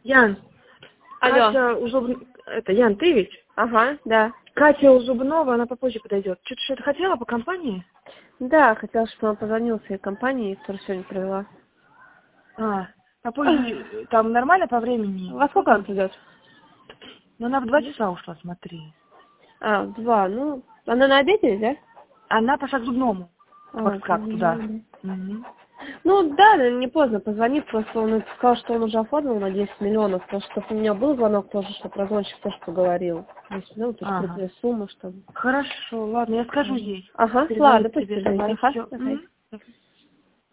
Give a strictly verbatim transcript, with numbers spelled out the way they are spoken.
Ян, Алло. Катя у Зуб... Это, Ян, ты ведь? Ага, да. Катя у Зубнова, она попозже подойдет. Что-то что-то хотела по компании? Да, хотела, чтобы она позвонила своей компании, которую сегодня провела. А, попозже, там нормально по времени? Во сколько она придет? Ну, она в два часа ушла, смотри. А, в два. Ну, она на обеде, да? Она пошла к Зубному. А, Вот как туда. да. Угу. Ну да, наверное, не поздно позвонить, просто он сказал, что он уже оформил на десять миллионов, потому что у меня был звонок тоже, что прозвонщик тоже поговорил. десять миллионов, это Ага. крупная сумма, чтобы... Хорошо, ладно, я скажу ей. Ага, Перезвонит ладно, пусть тебе, перезвонит. давай, Ага, все. давай.